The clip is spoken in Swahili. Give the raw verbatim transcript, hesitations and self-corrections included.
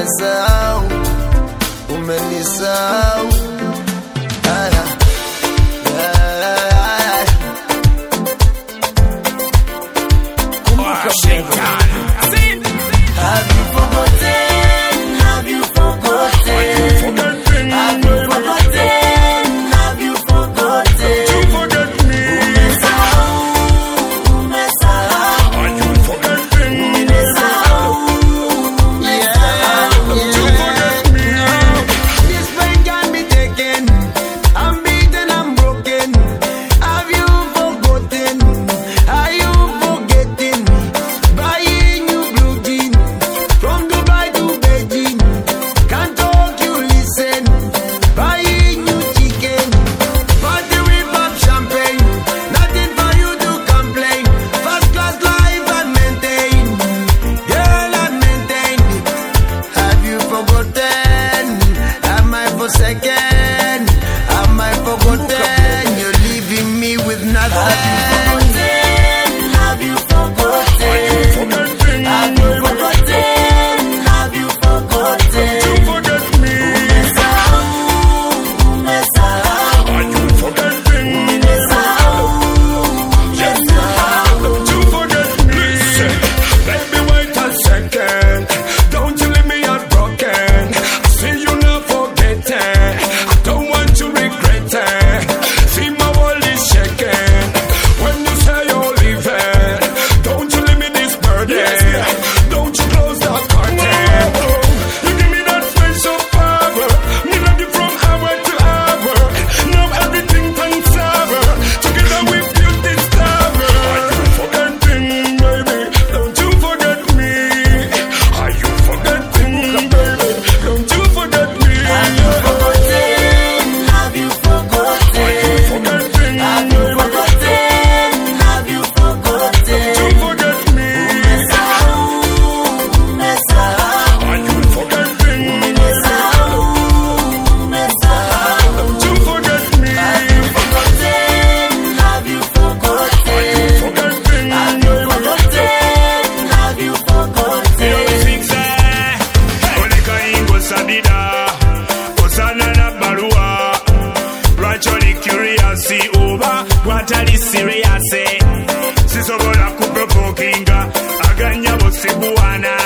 umenisahau, umenisahau. Aya, aya, kumbuka Washington. Have you forgotten? Have you forgotten? Have you forgotten? Have you forgotten? You forget me. Umesahau, umesahau. Are you forgetting? Umesahau, umesahau. You forget me. This pain can be taken. I'm beaten, I'm broken. Have you forgotten? Are you forgetting? Buying you blue jeans from Dubai to Beijing. Can't talk, you listen. Buying you chicken. Party with pop champagne. Nothing for you to complain. First class life and maintain. Girl, I maintain. Have you forgotten? Am I forsaken? Am I forgotten? You're leaving me with nothing. Have you forgotten? Forgetting. Have you forgotten? Have you forgotten? You forget me. Umesahau, umesahau. Are you forgetting? Umesahau, umesahau. You forget me. Listen, baby, wait a second. Don't you leave me heartbroken. I see you not forgetting. I don't want to regret it. See my world is shaking. When you say you're leaving, don't you leave me this burden. Don't you close that curtain. You give me that special power. Me love you from hour to hour. Now everything turns sour. Together we build this tower. Are you forgetting, baby? Don't you forget me. Are you forgetting, baby? Don't you forget me. Have you forgotten? Have you forgotten? Are you forgetting, Have you baby? forgotten? Have you forgotten? You forget me. Umesahau, umesahau. Are you forgetting? Umesahau, umesahau. You forget me. Have you forgotten? Have you forgotten? Forgetting, Have you baby. forgotten? Have you forgotten? Oleka ingo sabida Osana na barua Racholi curious Oba Watali serious Sisobola kuprovokinga Aganya bosibuana